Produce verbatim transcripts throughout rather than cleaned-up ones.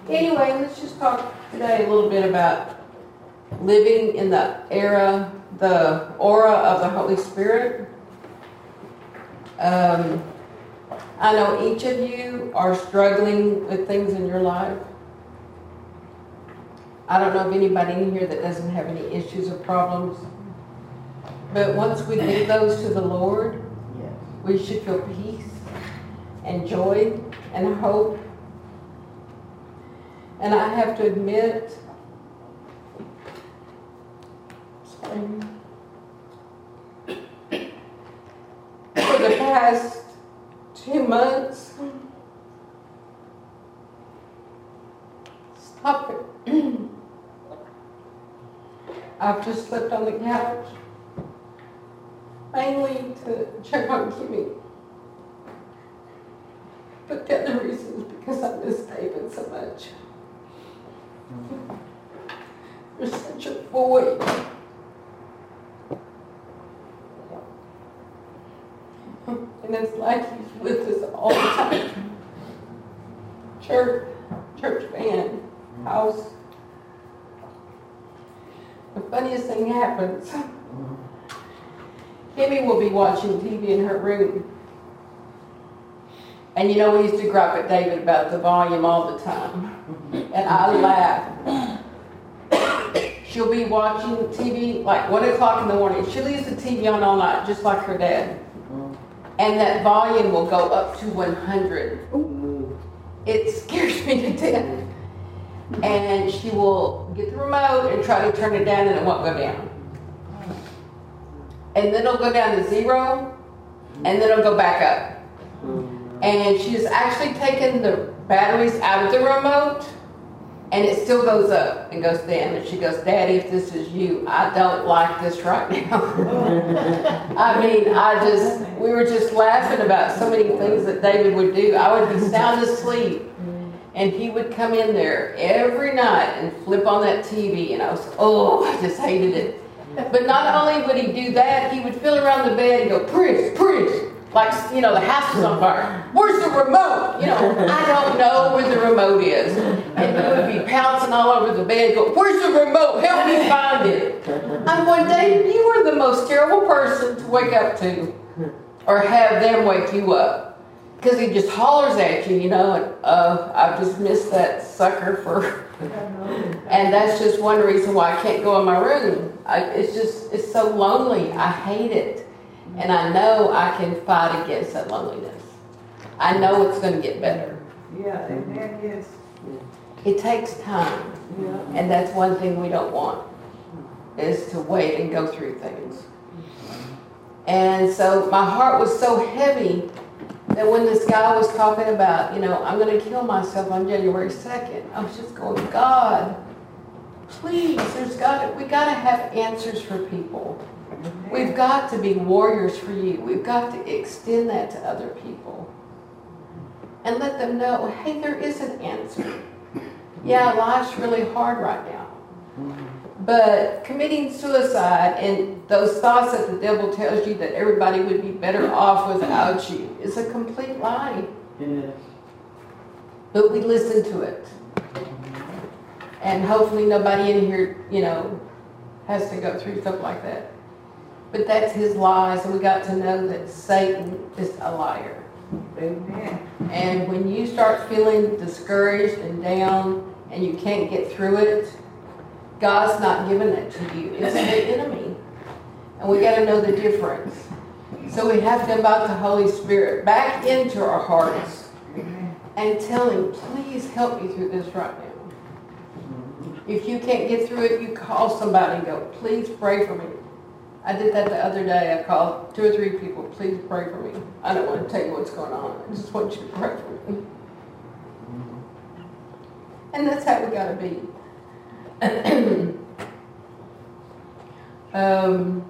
Anyway, let's just talk today a little bit about living in the era, the aura of the Holy Spirit. Um, I know each of you are struggling with things in your life. I don't know of anybody in here that doesn't have any issues or problems. But once we give those to the Lord, yes, we should feel peace and joy and hope. And I have to admit, sorry, for the past two months, stop it. I've just slept on the couch, mainly to check on Kimmy. But the other reason is because I miss David so much. You're such a boy. And it's like he's with us all the time. Church, church band, house. The funniest thing happens. Kimmy will be watching T V in her room. And you know, we used to gripe at David about the volume all the time. And I laugh. She'll be watching T V like one o'clock in the morning. She leaves the T V on all night, just like her dad. And that volume will go up to one hundred. It scares me to death. And she will get the remote and try to turn it down, and it won't go down. And then it'll go down to zero, and then it'll go back up. And she's actually taken the batteries out of the remote, and it still goes up and goes down. And she goes, Daddy, if this is you, I don't like this right now. I mean, I just, we were just laughing about so many things that David would do. I would be sound asleep, and he would come in there every night and flip on that T V, and I was, oh, I just hated it. But not only would he do that, he would feel around the bed and go, Prince, Prince. Like, you know, the house is on fire. Where's the remote? You know, I don't know where the remote is. And he would be pouncing all over the bed, go, where's the remote? Help me find it. I'm going, David, you are the most terrible person to wake up to or have them wake you up. Because he just hollers at you, you know, and uh, I've just missed that sucker for... And that's just one reason why I can't go in my room. I, it's just, it's so lonely. I hate it. And I know I can fight against that loneliness. I know it's going to get better. Yeah, amen, yes. It takes time. Yeah. And that's one thing we don't want, is to wait and go through things. And so my heart was so heavy that when this guy was talking about, you know, I'm going to kill myself on January second, I was just going, God, please, there's got to, we got to have answers for people. We've got to be warriors for you. We've got to extend that to other people. And let them know, hey, there is an answer. Yeah, life's really hard right now. But committing suicide and those thoughts that the devil tells you that everybody would be better off without you is a complete lie. Yes. But we listen to it. And hopefully nobody in here, you know, has to go through stuff like that. But that's his lies, and we got to know that Satan is a liar. Amen. And when you start feeling discouraged and down and you can't get through it, God's not giving it to you. It's the enemy. And we got to know the difference. So we have to invite the Holy Spirit back into our hearts and tell him, please help me through this right now. If you can't get through it, you call somebody and go, please pray for me. I did that the other day. I called two or three people, please pray for me. I don't want to tell you what's going on. I just want you to pray for me. And that's how we got to be. um,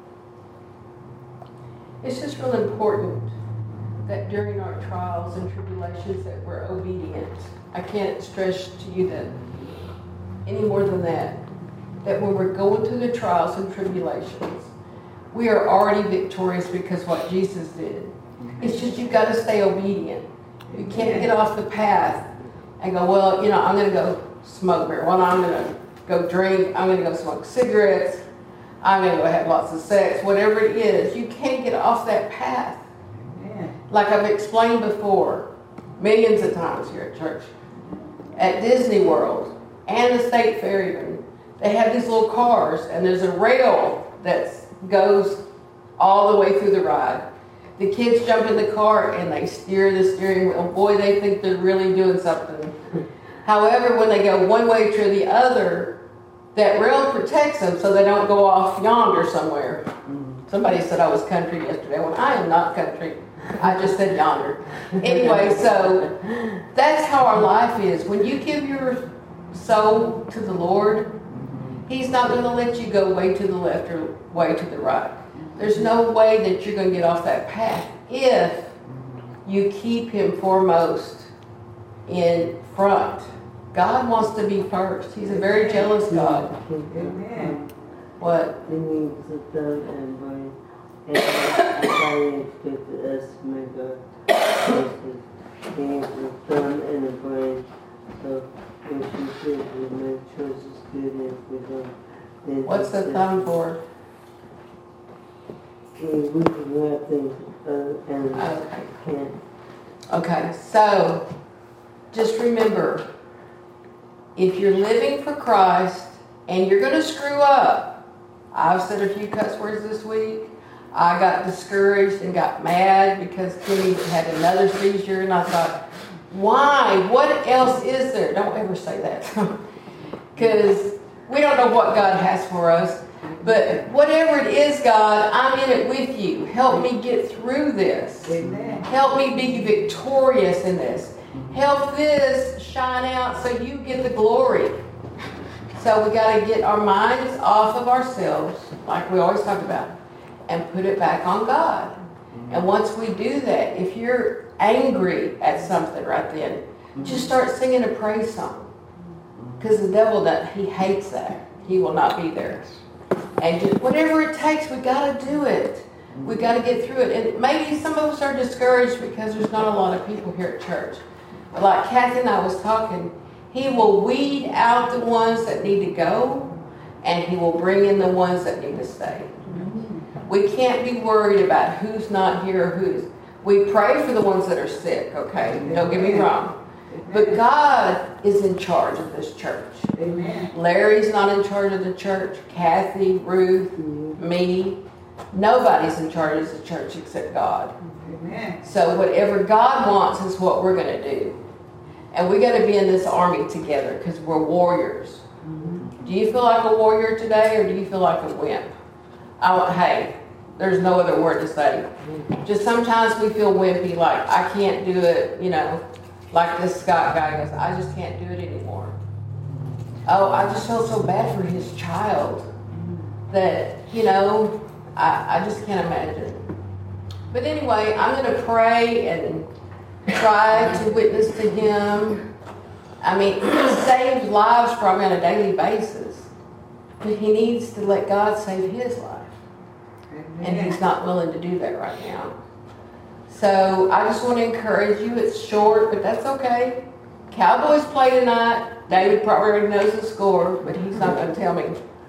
it's just real important that during our trials and tribulations that we're obedient. I can't stress to you that any more than that. That when we're going through the trials and tribulations, we are already victorious because what Jesus did. It's just you've got to stay obedient. You can't get off the path. and go, well, you know, I'm going to go smoke marijuana, I'm going to go drink, I'm going to go smoke cigarettes, I'm going to go have lots of sex, whatever it is. You can't get off that path. Amen. Like I've explained before, millions of times here at church, at Disney World and the State Fair even, they have these little cars, and there's a rail that goes all the way through the ride. The kids jump in the car and they steer the steering wheel. Boy, they think they're really doing something. However, when they go one way to the other, that rail protects them so they don't go off yonder somewhere. Somebody said I was country yesterday. Well, I am not country. I just said yonder. Anyway, so that's how our life is. When you give your soul to the Lord, He's not going to let you go way to the left or way to the right. There's no way that you're going to get off that path if you keep Him foremost in front. God wants to be first. He's a very jealous God. Amen. What? He needs to turn and bring and I expect us to make our choices. He needs to turn and bring. So when she said we make choices good and if we don't, then What's the thumb for? we can have things uh, and Okay. can't. Okay, so just remember, if you're living for Christ and you're going to screw up, I've said a few cuss words this week. I got discouraged and got mad because Kimmy had another seizure, and I thought, why? What else is there? Don't ever say that. Because we don't know what God has for us. But whatever it is, God, I'm in it with you. Help me get through this. Amen. Help me be victorious in this. Help this shine out so you get the glory. So we got to get our minds off of ourselves, like we always talk about, and put it back on God. And once we do that, if you're angry at something right then, just start singing a praise song. Because the devil, that he hates that. He will not be there. And just whatever it takes, we got to do it. We got to get through it. And maybe some of us are discouraged because there's not a lot of people here at church. But like Kathy and I was talking, He will weed out the ones that need to go, and He will bring in the ones that need to stay. We can't be worried about who's not here or who's. We pray for the ones that are sick, okay? Don't get me wrong. But God is in charge of this church. Amen. Larry's not in charge of the church. Kathy, Ruth, me. Nobody's in charge of the church except God. Amen. So whatever God wants is what we're going to do. And we got to be in this army together because we're warriors. Do you feel like a warrior today, or do you feel like a wimp? I, hey, there's no other word to say. Just sometimes we feel wimpy, like I can't do it, you know, like this Scott guy goes, I just can't do it anymore. Oh, I just feel so bad for his child that, you know, I, I just can't imagine. But anyway, I'm going to pray and try to witness to him. I mean, he saves lives probably on a daily basis, but he needs to let God save his life. And he's not willing to do that right now. So I just want to encourage you. It's short, but that's okay. Cowboys play tonight. David probably already knows the score, but he's not going to tell me.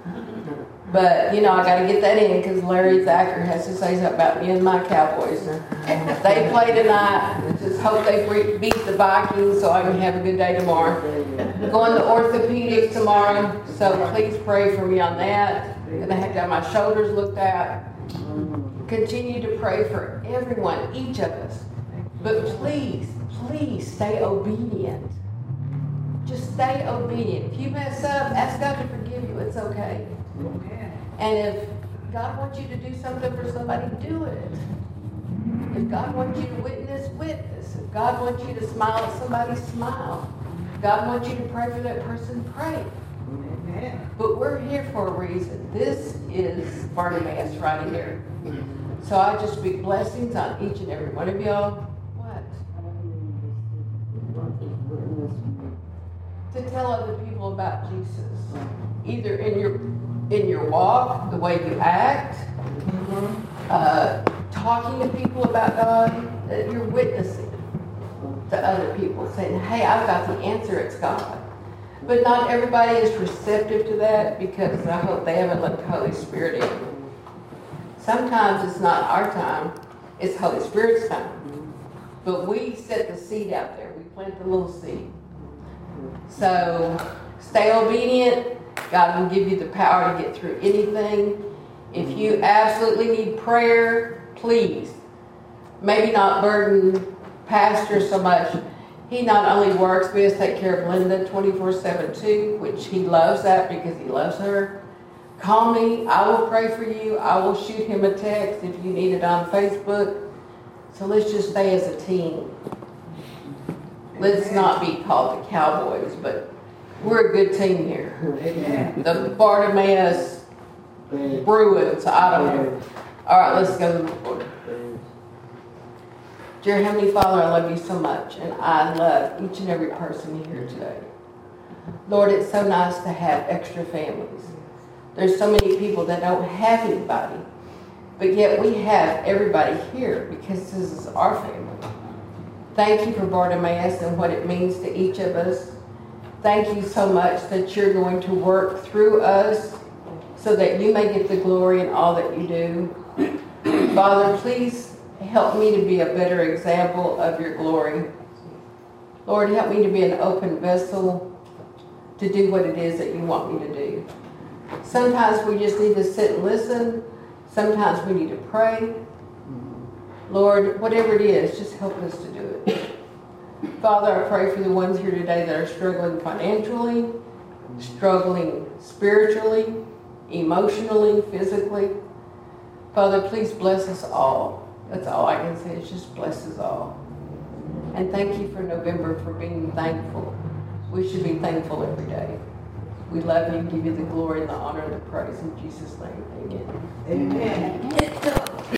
But, you know, I got to get that in because Larry Thacker has to say something about me and my Cowboys. If they play tonight, just hope they beat the Vikings so I can have a good day tomorrow. I'm going to orthopedics tomorrow, so please pray for me on that. I'm going to have to have my shoulders looked at. Continue to pray for everyone, each of us. But please, please stay obedient. Just stay obedient. If you mess up, ask God to forgive you. It's okay. And if God wants you to do something for somebody, do it. If God wants you to witness, witness. If God wants you to smile at somebody, smile. If God wants you to pray for that person, pray. Amen. But we're here for a reason. This is Bartimaeus right here. So I just speak blessings on each and every one of y'all. What? To tell other people about Jesus. Either in your in your walk, the way you act, uh, talking to people about God, that you're witnessing. to other people, saying, hey, I've got the answer, it's God. But not everybody is receptive to that because I hope they haven't let the Holy Spirit in. Sometimes it's not our time, it's Holy Spirit's time. But we set the seed out there, we plant the little seed. So stay obedient. God will give you the power to get through anything. If you absolutely need prayer, please, maybe not burden Pastor so much. He not only works, we just take care of Linda twenty-four seven too, which he loves that because he loves her. Call me. I will pray for you. I will shoot him a text if you need it on Facebook. So let's just stay as a team. Let's not be called the Cowboys, but we're a good team here. Amen. The Bartimaeus Bruins. I don't know. All right, let's go to the Lord. Dear Heavenly Father, I love you so much, and I love each and every person here today. Lord, it's so nice to have extra families. There's so many people that don't have anybody, but yet we have everybody here because this is our family. Thank you for Bartimaeus and what it means to each of us. Thank you so much that you're going to work through us so that you may get the glory in all that you do. Father, please help me to be a better example of your glory. Lord, help me to be an open vessel to do what it is that you want me to do. Sometimes we just need to sit and listen. Sometimes we need to pray. Lord, whatever it is, just help us to do it. Father, I pray for the ones here today that are struggling financially, struggling spiritually, emotionally, physically. Father, please bless us all. That's all I can say is just bless us all. And thank you for November for being thankful. We should be thankful every day. We love you, give you the glory and the honor and the praise in Jesus' name. Amen. Amen.